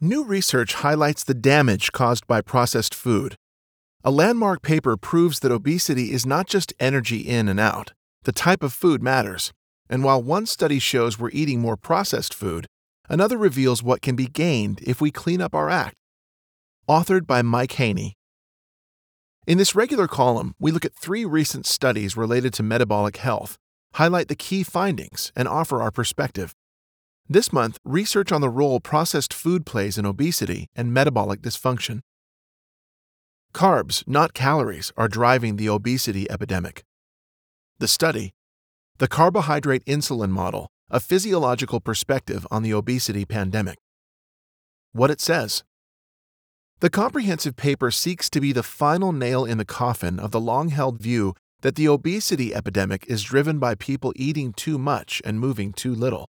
New research highlights the damage caused by processed food. A landmark paper proves that obesity is not just energy in and out. The type of food matters. And while one study shows we're eating more processed food, another reveals what can be gained if we clean up our act. Authored by Mike Haney. In this regular column, we look at 3 recent studies related to metabolic health, highlight the key findings, and offer our perspective. This month, research on the role processed food plays in obesity and metabolic dysfunction. Carbs, not calories, are driving the obesity epidemic. The study, The Carbohydrate Insulin Model, a Physiological Perspective on the Obesity Pandemic. What it says. The comprehensive paper seeks to be the final nail in the coffin of the long-held view that the obesity epidemic is driven by people eating too much and moving too little.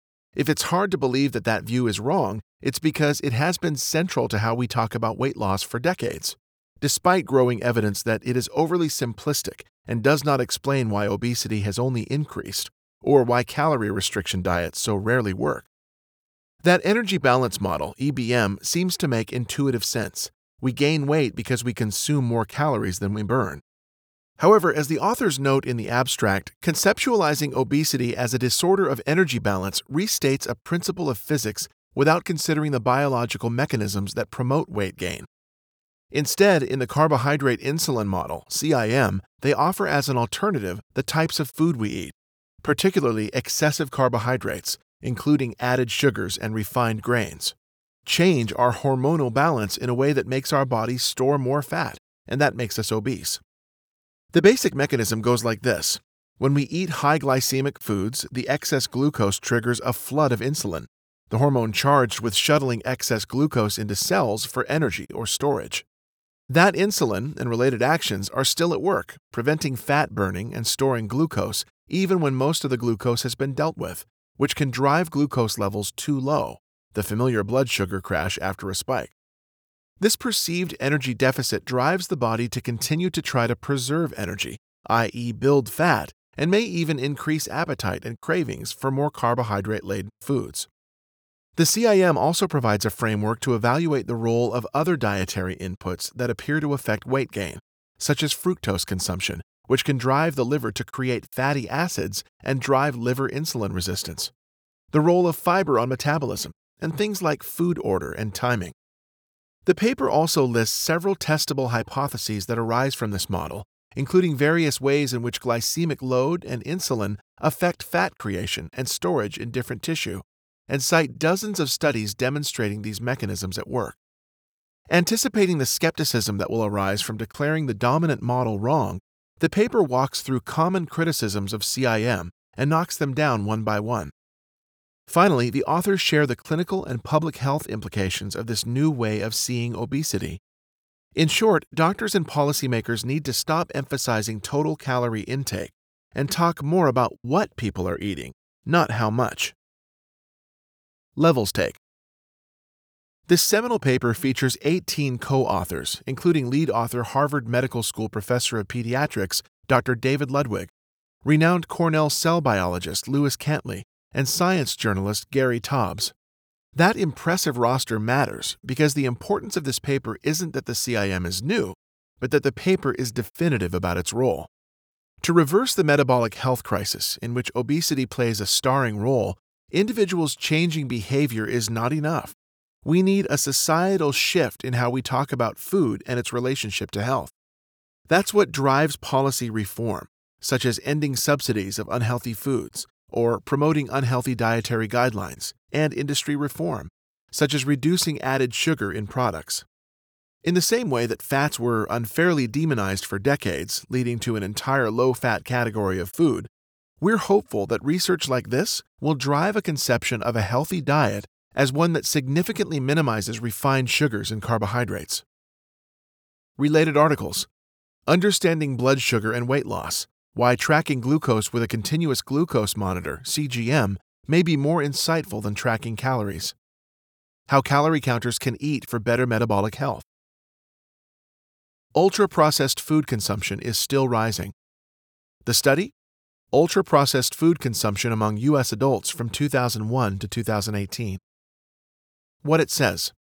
If it's hard to believe that that view is wrong, it's because it has been central to how we talk about weight loss for decades, despite growing evidence that it is overly simplistic and does not explain why obesity has only increased, or why calorie restriction diets so rarely work. That energy balance model, EBM, seems to make intuitive sense. We gain weight because we consume more calories than we burn. However, as the authors note in the abstract, conceptualizing obesity as a disorder of energy balance restates a principle of physics without considering the biological mechanisms that promote weight gain. Instead, in the carbohydrate insulin model, CIM, they offer as an alternative the types of food we eat, particularly excessive carbohydrates, including added sugars and refined grains, change our hormonal balance in a way that makes our bodies store more fat, and that makes us obese. The basic mechanism goes like this. When we eat high glycemic foods, the excess glucose triggers a flood of insulin, the hormone charged with shuttling excess glucose into cells for energy or storage. That insulin and related actions are still at work, preventing fat burning and storing glucose even when most of the glucose has been dealt with, which can drive glucose levels too low, the familiar blood sugar crash after a spike. This perceived energy deficit drives the body to continue to try to preserve energy, i.e., build fat, and may even increase appetite and cravings for more carbohydrate-laden foods. The CIM also provides a framework to evaluate the role of other dietary inputs that appear to affect weight gain, such as fructose consumption, which can drive the liver to create fatty acids and drive liver insulin resistance, the role of fiber on metabolism, and things like food order and timing. The paper also lists several testable hypotheses that arise from this model, including various ways in which glycemic load and insulin affect fat creation and storage in different tissue, and cite dozens of studies demonstrating these mechanisms at work. Anticipating the skepticism that will arise from declaring the dominant model wrong, the paper walks through common criticisms of CIM and knocks them down one by one. Finally, the authors share the clinical and public health implications of this new way of seeing obesity. In short, doctors and policymakers need to stop emphasizing total calorie intake and talk more about what people are eating, not how much. Levels Take. This seminal paper features 18 co-authors, including lead author Harvard Medical School professor of pediatrics Dr. David Ludwig, renowned Cornell cell biologist Lewis Cantley, and science journalist Gary Taubes. That impressive roster matters because the importance of this paper isn't that the CIM is new, but that the paper is definitive about its role. To reverse the metabolic health crisis in which obesity plays a starring role, individuals changing behavior is not enough. We need a societal shift in how we talk about food and its relationship to health. That's what drives policy reform, such as ending subsidies of unhealthy foods, or promoting unhealthy dietary guidelines, and industry reform, such as reducing added sugar in products. In the same way that fats were unfairly demonized for decades, leading to an entire low-fat category of food, we're hopeful that research like this will drive a conception of a healthy diet as one that significantly minimizes refined sugars and carbohydrates. Related articles: Understanding Blood Sugar and Weight Loss, Why Tracking Glucose with a Continuous Glucose Monitor, CGM, may be more insightful than tracking calories. How calorie counters can eat for better metabolic health. Ultra-processed food consumption is still rising. The study? Ultra-processed food consumption among U.S. adults from 2001 to 2018. What it says.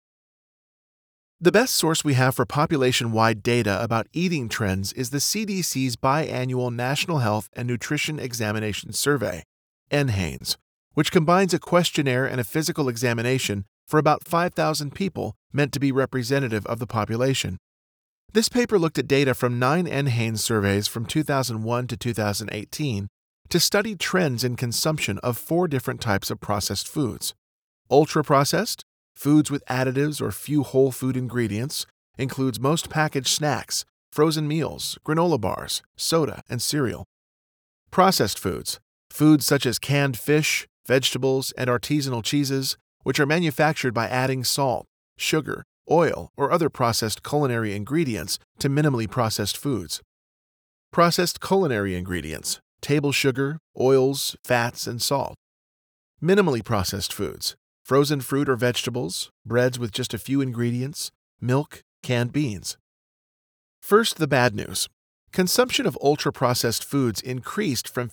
The best source we have for population-wide data about eating trends is the CDC's biannual National Health and Nutrition Examination Survey, NHANES, which combines a questionnaire and a physical examination for about 5,000 people meant to be representative of the population. This paper looked at data from 9 NHANES surveys from 2001 to 2018 to study trends in consumption of 4 different types of processed foods. Ultra-processed, foods with additives or few whole food ingredients, includes most packaged snacks, frozen meals, granola bars, soda, and cereal. Processed foods, foods such as canned fish, vegetables, and artisanal cheeses, which are manufactured by adding salt, sugar, oil, or other processed culinary ingredients to minimally processed foods. Processed culinary ingredients, table sugar, oils, fats, and salt. Minimally processed foods, frozen fruit or vegetables, breads with just a few ingredients, milk, canned beans. First, the bad news. Consumption of ultra-processed foods increased from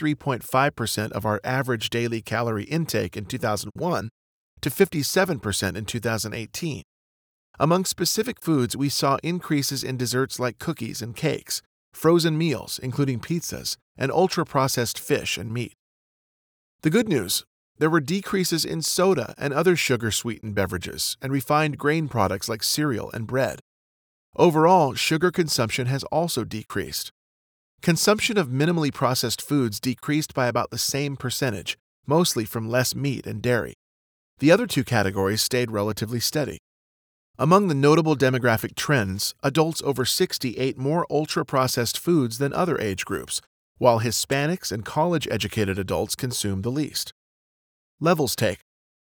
53.5% of our average daily calorie intake in 2001 to 57% in 2018. Among specific foods, we saw increases in desserts like cookies and cakes, frozen meals, including pizzas, and ultra-processed fish and meat. The good news: there were decreases in soda and other sugar-sweetened beverages and refined grain products like cereal and bread. Overall, sugar consumption has also decreased. Consumption of minimally processed foods decreased by about the same percentage, mostly from less meat and dairy. The other 2 categories stayed relatively steady. Among the notable demographic trends, adults over 60 ate more ultra-processed foods than other age groups, while Hispanics and college-educated adults consumed the least. Levels take.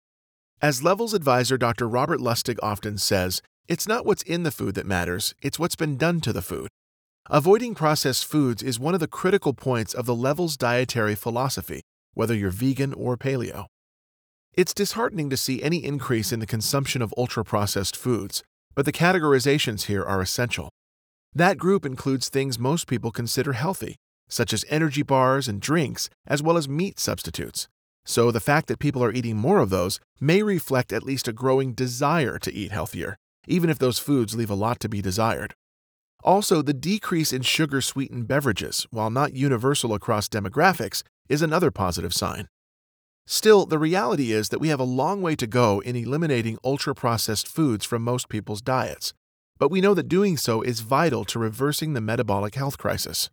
As Levels advisor Dr. Robert Lustig often says, it's not what's in the food that matters, it's what's been done to the food. Avoiding processed foods is one of the critical points of the Levels dietary philosophy, whether you're vegan or paleo. It's disheartening to see any increase in the consumption of ultra-processed foods, but the categorizations here are essential. That group includes things most people consider healthy, such as energy bars and drinks, as well as meat substitutes. So the fact that people are eating more of those may reflect at least a growing desire to eat healthier, even if those foods leave a lot to be desired. Also, the decrease in sugar-sweetened beverages, while not universal across demographics, is another positive sign. Still, the reality is that we have a long way to go in eliminating ultra-processed foods from most people's diets, but we know that doing so is vital to reversing the metabolic health crisis.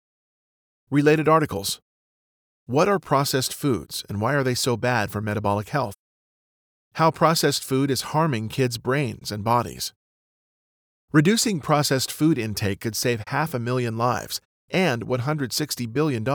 Related articles. What are processed foods and why are they so bad for metabolic health? How processed food is harming kids' brains and bodies. Reducing processed food intake could save 500,000 lives and $160 billion.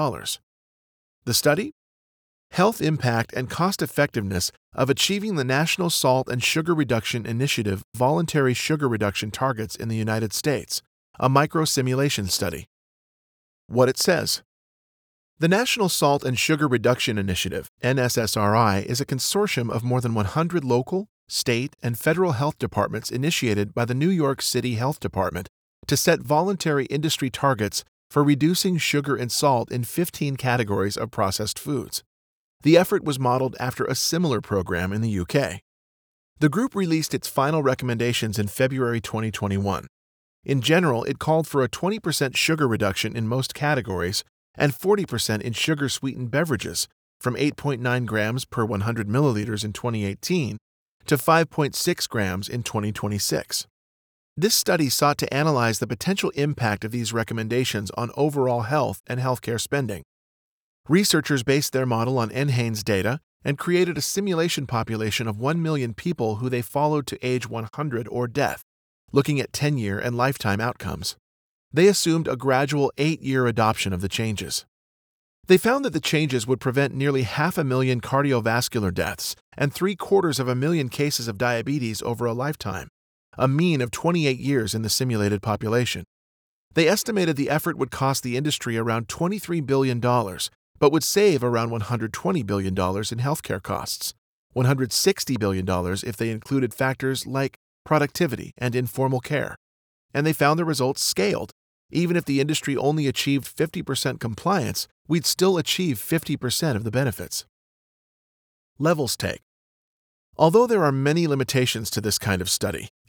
The study? Health impact and cost-effectiveness of achieving the National Salt and Sugar Reduction Initiative voluntary sugar reduction targets in the United States, a micro-simulation study. What it says. The National Salt and Sugar Reduction Initiative, NSSRI, is a consortium of more than 100 local, state, and federal health departments initiated by the New York City Health Department to set voluntary industry targets for reducing sugar and salt in 15 categories of processed foods. The effort was modeled after a similar program in the UK. The group released its final recommendations in February 2021. In general, it called for a 20% sugar reduction in most categories and 40% in sugar-sweetened beverages, from 8.9 grams per 100 milliliters in 2018 to 5.6 grams in 2026. This study sought to analyze the potential impact of these recommendations on overall health and healthcare spending. Researchers based their model on NHANES data and created a simulation population of 1 million people who they followed to age 100 or death, looking at 10-year and lifetime outcomes. They assumed a gradual 8-year adoption of the changes. They found that the changes would prevent nearly 500,000 cardiovascular deaths and 750,000 cases of diabetes over a lifetime, a mean of 28 years in the simulated population. They estimated the effort would cost the industry around $23 billion, but would save around $120 billion in healthcare costs, $160 billion if they included factors like productivity and informal care. And they found the results scaled. Even if the industry only achieved 50% compliance, we'd still achieve 50% of the benefits. Levels take. Although there are many limitations to this kind of study,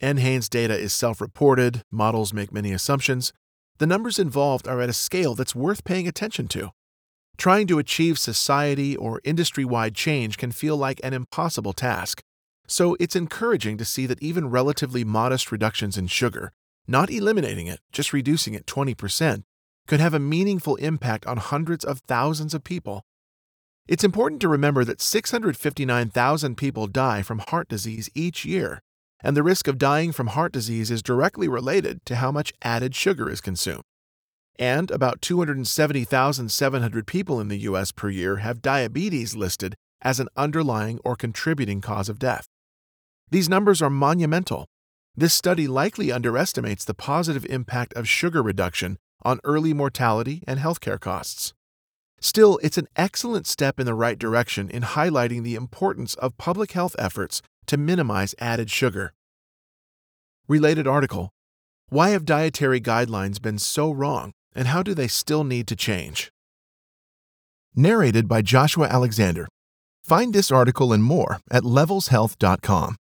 NHANES data is self-reported, models make many assumptions. The numbers involved are at a scale that's worth paying attention to. Trying to achieve society or industry-wide change can feel like an impossible task. So it's encouraging to see that even relatively modest reductions in sugar, not eliminating it, just reducing it 20%, could have a meaningful impact on hundreds of thousands of people. It's important to remember that 659,000 people die from heart disease each year, and the risk of dying from heart disease is directly related to how much added sugar is consumed. And about 270,700 people in the U.S. per year have diabetes listed as an underlying or contributing cause of death. These numbers are monumental. This study likely underestimates the positive impact of sugar reduction on early mortality and healthcare costs. Still, it's an excellent step in the right direction in highlighting the importance of public health efforts to minimize added sugar. Related article: Why have dietary guidelines been so wrong, and how do they still need to change? Narrated by Joshua Alexander. Find this article and more at levelshealth.com.